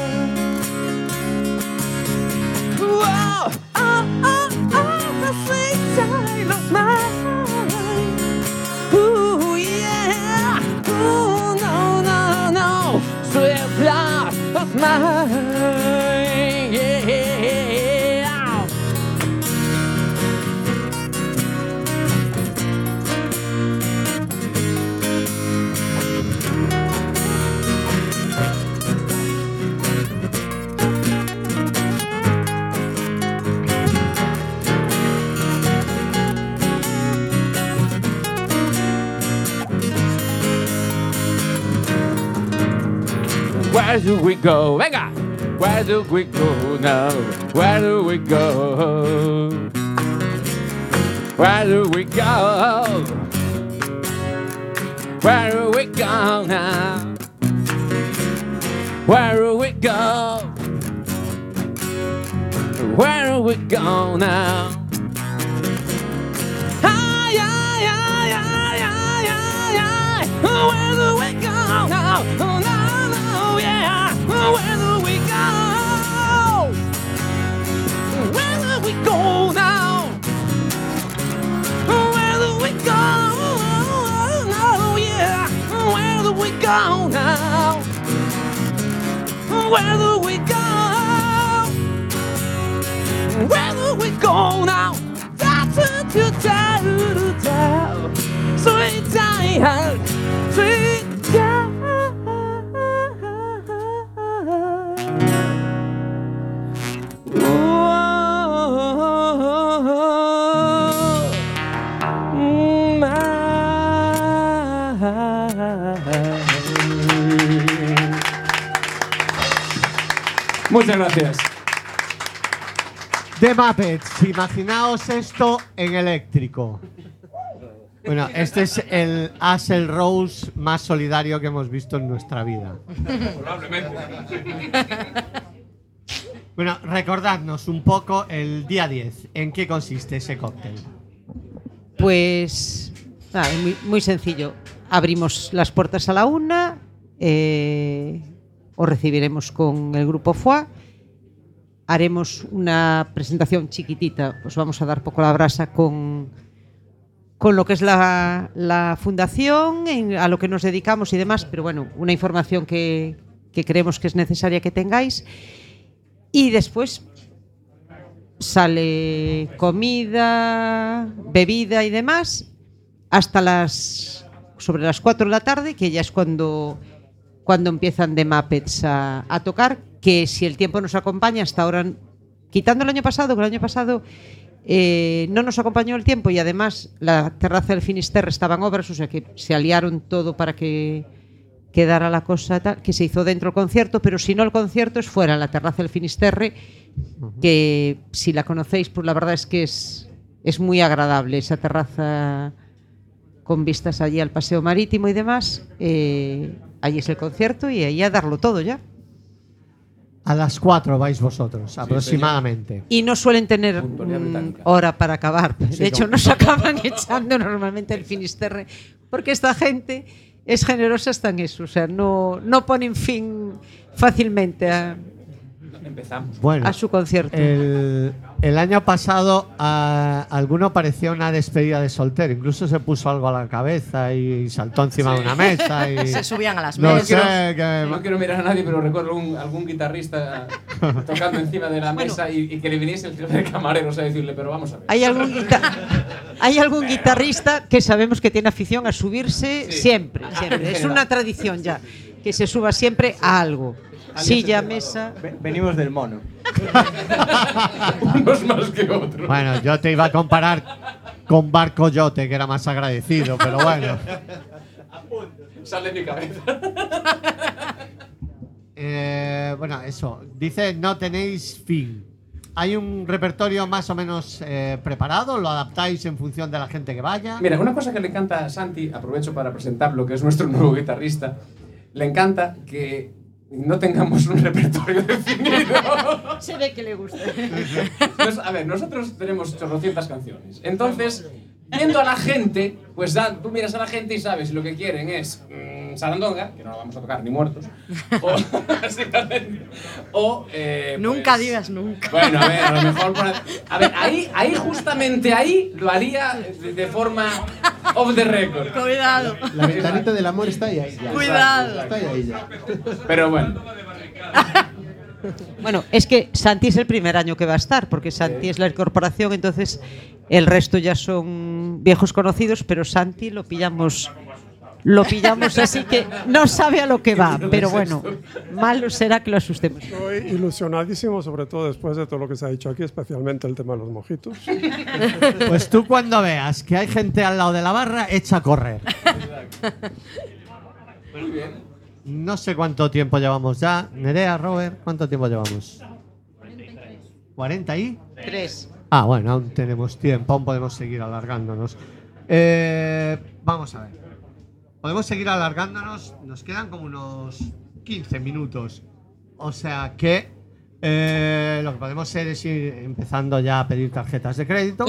Ooh, oh, oh, oh, oh, a sweet time of mine. Ooh, yeah. Ooh, no, no, no, sweet love of mine. Yeah. Where do we go? Venga! Where do we go now? Where do we go? Where do we go? Where do we go now? Where do we go? Where do we go now? Ay, ay, ay, ay, ay, ay, ay. Where do we go now? Oh, no, no, yeah. Where do we go? Where do we go now? Where do we go? No, yeah. Where do we go now? Where do we go? Where do we go now? Sweet child, sweet child. Muchas gracias. The Muppets, imaginaos esto en eléctrico. Bueno, este es el Axl Rose más solidario que hemos visto en nuestra vida. Probablemente. Bueno, recordadnos un poco el día 10. ¿En qué consiste ese cóctel? Pues muy, muy sencillo. Abrimos las puertas a la 1, os recibiremos con el grupo FOA haremos una presentación chiquitita, pues vamos a dar poco la brasa con lo que es la fundación, a lo que nos dedicamos y demás, pero bueno, una información que creemos que es necesaria que tengáis. Y después sale comida, bebida y demás hasta sobre las 4 de la tarde, que ya es cuando empiezan The Muppets a tocar, que si el tiempo nos acompaña hasta ahora, quitando el año pasado, que el año pasado no nos acompañó el tiempo y además la terraza del Finisterre estaba en obras, o sea que se aliaron todo para que quedara la cosa tal, que se hizo dentro el concierto, pero si no, el concierto es fuera, en la terraza del Finisterre, que si la conocéis, pues la verdad es que es muy agradable esa terraza con vistas allí al paseo marítimo y demás. Allí es el concierto y ahí a darlo todo ya. A las 4 vais vosotros, aproximadamente. Y no suelen tener hora para acabar. De hecho, nos acaban echando normalmente el Finisterre, porque esta gente es generosa hasta en eso. O sea, no ponen fin fácilmente a su concierto. El año pasado alguno parecía una despedida de soltero. Incluso se puso algo a la cabeza y saltó encima de una mesa. Y se subían a las no mesas. No quiero mirar a nadie, pero recuerdo algún guitarrista tocando encima de la mesa y que le viniese el jefe de camareros a decirle, pero vamos a ver. Hay algún guitarrista que sabemos que tiene afición a subirse siempre. Es una tradición ya, que se suba siempre a algo. Silla, mesa. Venimos del mono. Unos más que otros. Bueno, yo te iba a comparar con Barco Yote, que era más agradecido, pero bueno. Sale de mi cabeza. Bueno, eso. Dice, no tenéis fin. ¿Hay un repertorio más o menos preparado? ¿Lo adaptáis en función de la gente que vaya? Mira, una cosa que le encanta a Santi, aprovecho para presentarlo, que es nuestro nuevo guitarrista, le encanta que no tengamos un repertorio definido. Se ve que le gusta. Pues, a ver, nosotros tenemos 800 canciones. Entonces, viendo a la gente, pues tú miras a la gente y sabes si lo que quieren es sarandonga, que no la vamos a tocar ni muertos, o básicamente, o nunca pues, digas nunca. Bueno, a ver, a lo mejor a ver, ahí justamente ahí lo haría de forma off the record. Cuidado. La ventanita del amor está ahí ya. Cuidado. Está ahí ya. Pero bueno. Bueno, es que Santi es el primer año que va a estar, porque Santi es la incorporación, entonces el resto ya son viejos conocidos, pero Santi lo pillamos así que no sabe a lo que va, pero bueno, malo será que lo asustemos. Estoy ilusionadísimo, sobre todo después de todo lo que se ha dicho aquí, especialmente el tema de los mojitos. Pues tú cuando veas que hay gente al lado de la barra, echa a correr. Muy bien. No sé cuánto tiempo llevamos ya. Nerea, Robert, ¿cuánto tiempo llevamos? 43. Ah, bueno, aún tenemos tiempo, aún podemos seguir alargándonos. Vamos a ver. Podemos seguir alargándonos, nos quedan como unos 15 minutos. O sea que lo que podemos hacer es ir empezando ya a pedir tarjetas de crédito.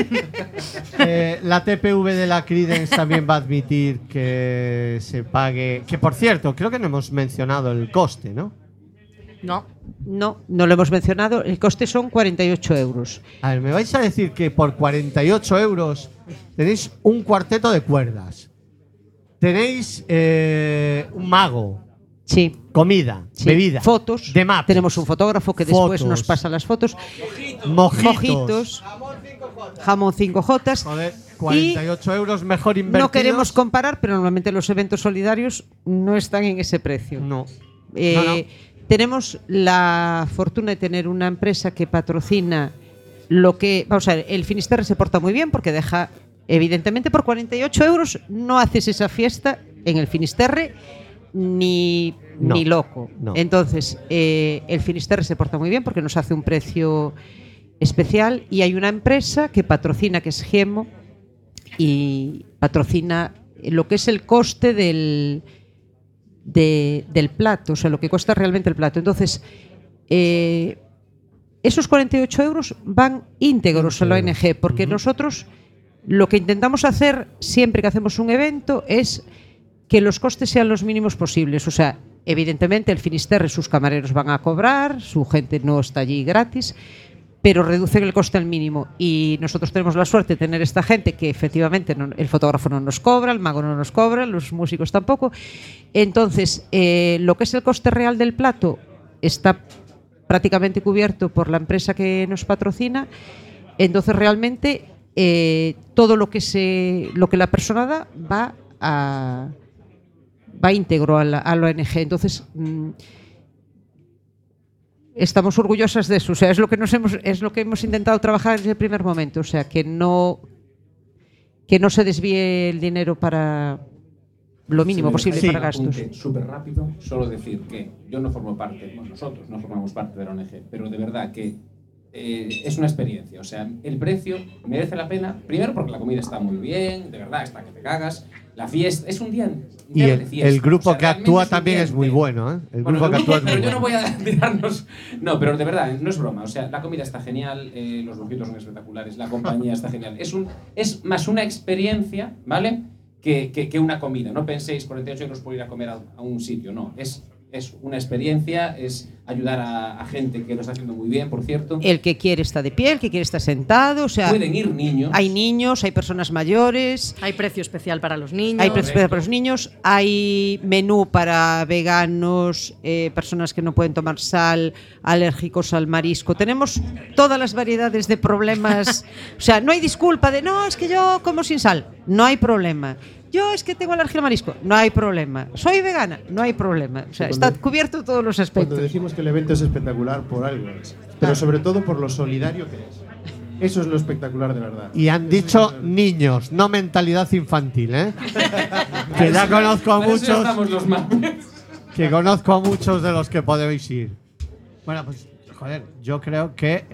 La TPV de la Creedence también va a admitir que se pague. Que por cierto, creo que no hemos mencionado el coste, ¿no? No lo hemos mencionado. El coste son 48 euros. A ver, me vais a decir que por 48 euros tenéis un cuarteto de cuerdas. Tenéis un mago. Sí. Comida, Sí. bebida, fotos. de Muppets. Tenemos un fotógrafo que después Fotos. nos pasa las fotos. Mojitos. Jamón 5J. Joder, 48 euros mejor invertidos. No queremos comparar, pero normalmente los eventos solidarios no están en ese precio. No. Tenemos la fortuna de tener una empresa que patrocina lo que... Vamos a ver, el Finisterre se porta muy bien porque deja... Evidentemente, por 48 euros no haces esa fiesta en el Finisterre ni loco. No. Entonces, el Finisterre se porta muy bien porque nos hace un precio especial y hay una empresa que patrocina, que es Giemo, y patrocina lo que es el coste del plato, o sea, lo que cuesta realmente el plato. Entonces, esos 48 euros van íntegros a la ONG, porque nosotros lo que intentamos hacer siempre que hacemos un evento es que los costes sean los mínimos posibles. O sea, Evidentemente, el Finisterre, sus camareros van a cobrar, su gente no está allí gratis, pero reducen el coste al mínimo. Y nosotros tenemos la suerte de tener esta gente que efectivamente el fotógrafo no nos cobra, el mago no nos cobra, los músicos tampoco. Entonces, lo que es el coste real del plato está prácticamente cubierto por la empresa que nos patrocina. Entonces, realmente, todo lo que la persona da va íntegro a la ONG. Entonces, estamos orgullosas de eso. O sea, es lo que hemos intentado trabajar desde el primer momento. O sea, que no se desvíe el dinero para lo mínimo posible para gastos. Súper rápido, solo decir que yo no formo parte, bueno, nosotros no formamos parte de la ONG, pero de verdad que es una experiencia. O sea, el precio merece la pena, primero porque la comida está muy bien, de verdad, está que te cagas. La fiesta, es un día y de fiesta. El grupo, o sea, que actúa es también es muy bueno, ¿eh? Pero yo no voy a tirarnos. No, pero de verdad, no es broma. O sea, la comida está genial, los burritos son espectaculares, la compañía está genial. Es más una experiencia, ¿vale? Que una comida. No penséis 48 euros por ir a comer a un sitio, no. Es una experiencia, es ayudar a gente que lo está haciendo muy bien, por cierto. El que quiere está de pie, el que quiere está sentado, o sea, pueden ir niños. Hay niños, hay personas mayores. Hay precio especial para los niños. Hay precio especial para los niños, hay menú para veganos, personas que no pueden tomar sal, alérgicos al marisco. Tenemos todas las variedades de problemas. O sea, no hay disculpa de, no, es que yo como sin sal. No hay problema. Yo es que tengo alergia al marisco, no hay problema. Soy vegana, no hay problema. O sea, está cubierto todos los aspectos. Cuando decimos que el evento es espectacular por algo, pero sobre todo por lo solidario que es. Eso es lo espectacular de verdad. Y han dicho niños, no mentalidad infantil, ¿eh? Que ya conozco a muchos. Que conozco a muchos de los que podéis ir. Bueno, pues, joder, yo creo que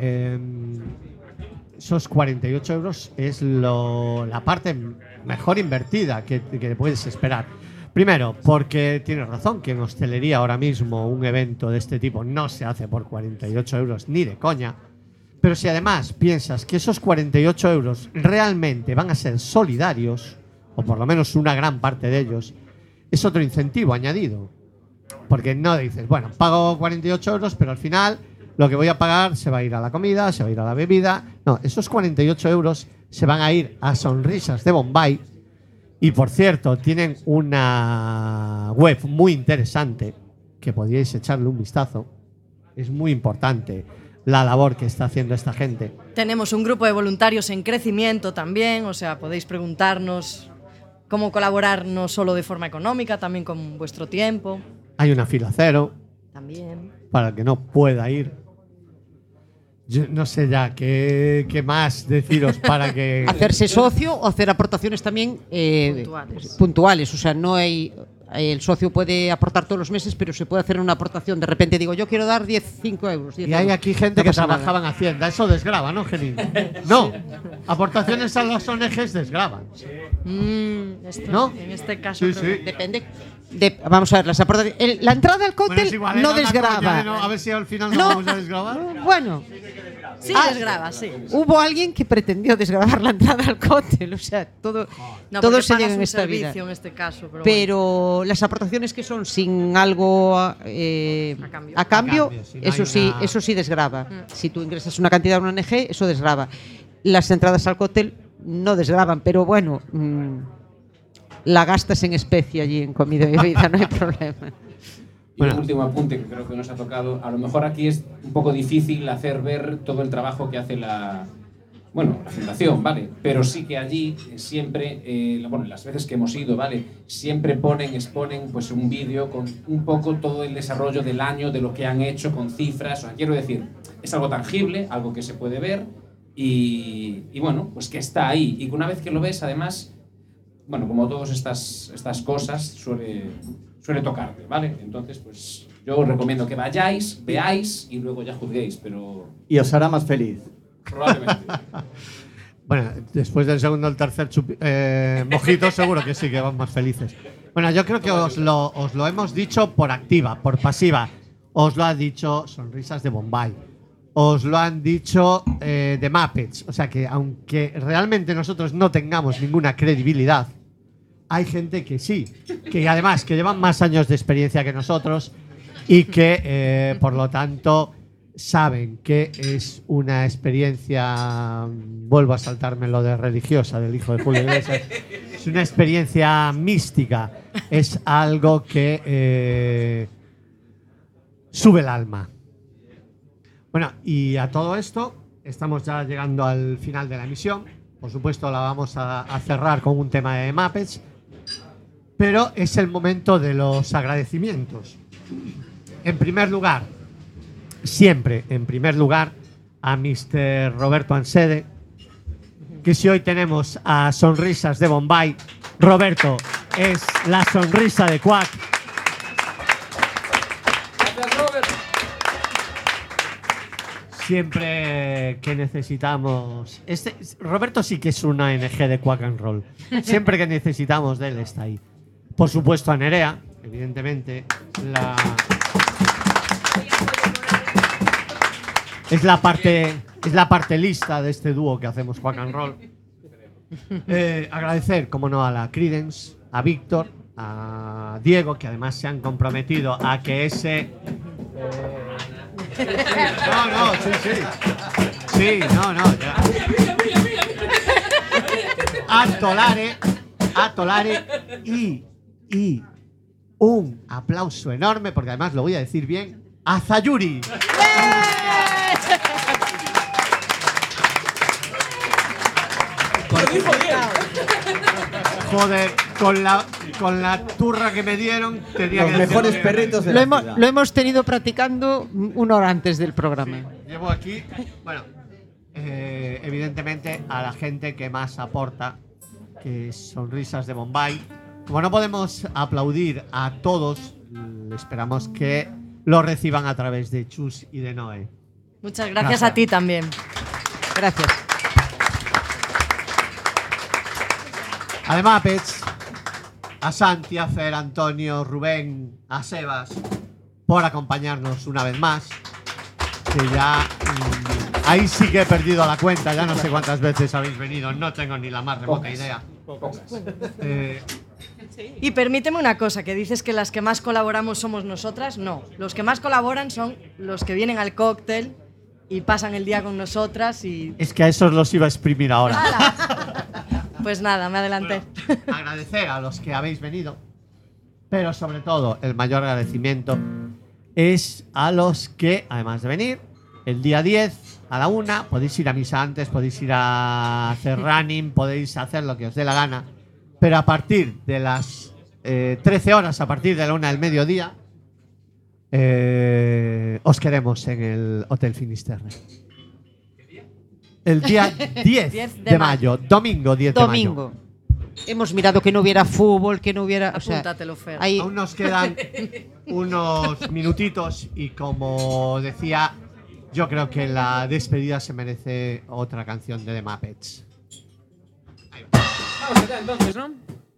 esos 48 euros es la parte mejor invertida que puedes esperar. Primero, porque tienes razón, que en hostelería ahora mismo un evento de este tipo no se hace por 48 euros ni de coña. Pero si además piensas que esos 48 euros realmente van a ser solidarios, o por lo menos una gran parte de ellos, es otro incentivo añadido. Porque no dices, bueno, pago 48 euros, pero al final lo que voy a pagar se va a ir a la comida, se va a ir a la bebida. No, esos 48 euros se van a ir a Sonrisas de Bombay. Y por cierto, tienen una web muy interesante que podríais echarle un vistazo. Es muy importante la labor que está haciendo esta gente. Tenemos un grupo de voluntarios en crecimiento también, o sea, podéis preguntarnos cómo colaborar no solo de forma económica, también con vuestro tiempo. Hay una fila cero. También. Para el que no pueda ir. Yo no sé ya qué más deciros para que... Hacerse socio o hacer aportaciones también puntuales. O sea, no hay... El socio puede aportar todos los meses, pero se puede hacer una aportación. De repente digo, yo quiero dar 5 euros. 10 y hay euros. aquí gente que trabajaba en Hacienda. Eso desgrava, ¿no, Genín? No. Aportaciones a las ONGs desgravan. ¿No? En este caso sí, creo sí. que Depende. Vamos a ver, las aportaciones. La entrada al cóctel Bueno, no desgrava. A ver si al final no vamos a desgravar. Bueno. sí desgrava, sí. Hubo alguien que pretendió desgravar la entrada al cóctel. O sea, todo se llega en esta vida. En este caso, pero bueno. las aportaciones que son sin algo a cambio, si no eso sí desgrava. Si tú ingresas una cantidad a una ONG, eso desgrava. Las entradas al cóctel no desgravan, pero bueno, la gastas en especie allí en comida y bebida, no hay problema. Y un último apunte que creo que nos ha tocado. A lo mejor aquí es un poco difícil hacer ver todo el trabajo que hace la fundación, ¿vale? Pero sí que allí siempre, las veces que hemos ido, ¿vale? Siempre exponen pues un vídeo con un poco todo el desarrollo del año, de lo que han hecho, con cifras. O sea, quiero decir, es algo tangible, algo que se puede ver y bueno, pues que está ahí. Y que una vez que lo ves, además, bueno, como todas estas cosas, suele tocarte, ¿vale? Entonces, pues yo os recomiendo que vayáis, veáis y luego ya juzguéis, pero... Y os hará más feliz. Probablemente. Bueno, después del segundo o el tercer mojito seguro que sí que van más felices. Bueno, yo creo que os lo hemos dicho por activa, por pasiva. Os lo ha dicho Sonrisas de Bombay. Os lo han dicho The Muppets. O sea que aunque realmente nosotros no tengamos ninguna credibilidad, hay gente que sí, que además que llevan más años de experiencia que nosotros y que, por lo tanto, saben que es una experiencia, vuelvo a saltarme lo de religiosa del hijo de Julio Iglesias, es una experiencia mística, es algo que sube el alma. Bueno, y a todo esto estamos ya llegando al final de la emisión. Por supuesto, la vamos a cerrar con un tema de Muppets, pero es el momento de los agradecimientos. En primer lugar, siempre en primer lugar, a Mr. Roberto Ansede, que si hoy tenemos a Sonrisas de Bombay, Roberto es la sonrisa de Quack. Siempre que necesitamos... Roberto sí que es una ONG de Quack and Roll. Siempre que necesitamos de él está ahí. Por supuesto a Nerea, evidentemente. Es la parte lista de este dúo que hacemos Quack and Roll. Agradecer, como no, a la Creedence, a Víctor, a Diego, que además se han comprometido a que ese... Sí, ya. A Tolare y un aplauso enorme, porque además lo voy a decir bien, a Zayuri. Joder, con la turra que me dieron tenía los que mejores perritos de la ciudad. Lo hemos tenido practicando una hora antes del programa. Llevo aquí, bueno, evidentemente a la gente que más aporta, que es Sonrisas de Bombay. Como no podemos aplaudir a todos, esperamos que lo reciban a través de Chus y de Noé. Muchas gracias a ti también. Gracias. A Muppets, a Santi, a Fer, a Antonio, Rubén, a Sebas, por acompañarnos una vez más. Que ya... ahí sí que he perdido la cuenta, ya no sé cuántas veces habéis venido, no tengo ni la más remota idea. Y permíteme una cosa, que dices que las que más colaboramos somos nosotras. No, los que más colaboran son los que vienen al cóctel y pasan el día con nosotras y... Es que a esos los iba a exprimir ahora. Pues nada, me adelanté. Bueno, agradecer a los que habéis venido, pero sobre todo el mayor agradecimiento es a los que, además de venir, el día 10 a la 1 podéis ir a misa antes, podéis ir a hacer running, podéis hacer lo que os dé la gana, pero a partir de las 13 horas, a partir de la 1 del mediodía, os queremos en el Hotel Finisterre. El día 10 de mayo, domingo 10 de mayo. Hemos mirado que no hubiera fútbol, que no hubiera... Apúntatelo, Fer. Aún nos quedan unos minutitos y como decía, yo creo que la despedida se merece otra canción de The Muppets. Vamos allá entonces, ¿no?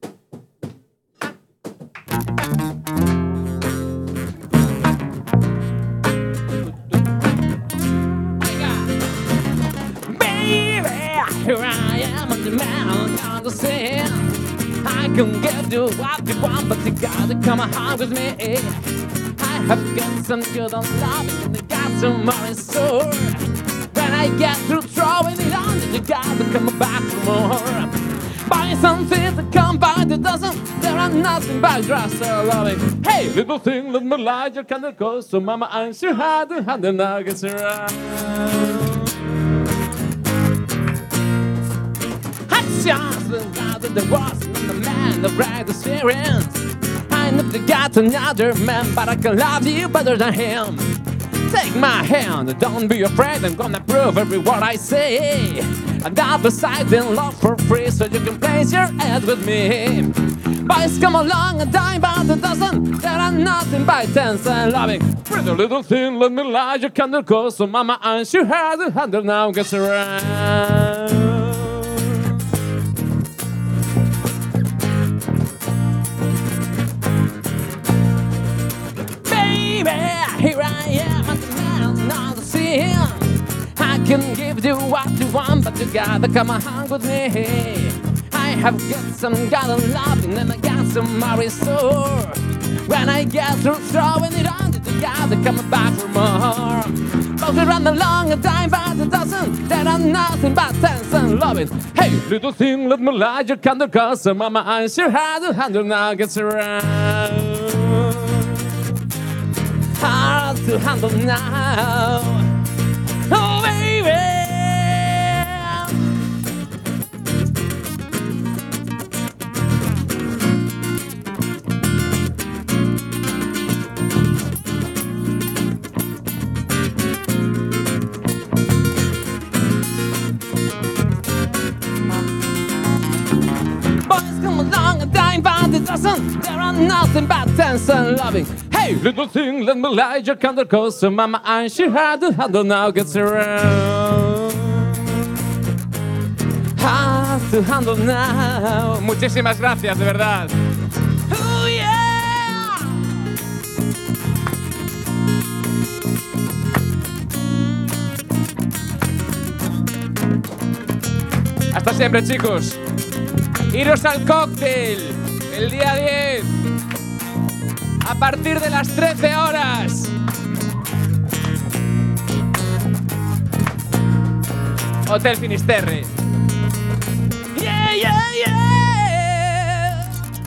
Here I am on the mountain on the sea. I can give you what you want, but you gotta come home with me. I have got some good on love and I got some more in store. When I get through throwing it on, you gotta come back for more. Buy something to come by the dozen. There are nothing but grass or loving. Hey, little thing, let me light your candle close. So mama, I'm sure how to have the nuggets around. Just the boss and the man of right experience. I never got another man, but I can love you better than him. Take my hand, don't be afraid, I'm gonna prove every word I say. And I'll beside in love for free, so you can place your head with me. Boys come along and dime by the dozen, there are nothing by tens and loving. Pretty little thing, let me light your candle close, so mama, I'm sure how the handle now gets around. Here I am at the mountain on the sea. I can give you what you want, but you gotta come hang with me. I have got some garden loving and I got some Marisol. When I get through throwing it on, the guy that coming back for more. Both we run along a dime by the dozen, there are nothing but tense and loving. Hey, little thing, let me light your candle, cause mama eyes your head, 100 nuggets around. Hard to handle now. Oh, baby. Boys come along a dime by the dozen, there are nothing but tense and loving. Hey, little thing, let me light your candle, cause mama and she had to handle now gets around. Has to handle now. Muchísimas gracias, de verdad. Oh yeah. Hasta siempre, chicos. Iros al cóctel el día 10 a partir de las 13 horas. Hotel Finisterre. Yeah, yeah, yeah.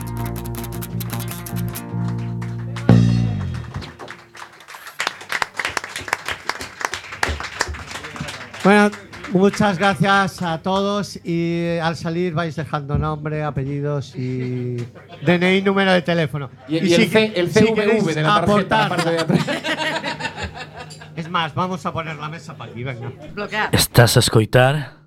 Bueno, muchas gracias a todos y al salir vais dejando nombre, apellidos y DNI, número de teléfono. Y si el si CVV queréis de la tarjeta, aportar. la parte de atrás. Es más, vamos a poner la mesa para aquí, venga. Bloquear. Estás a escoitar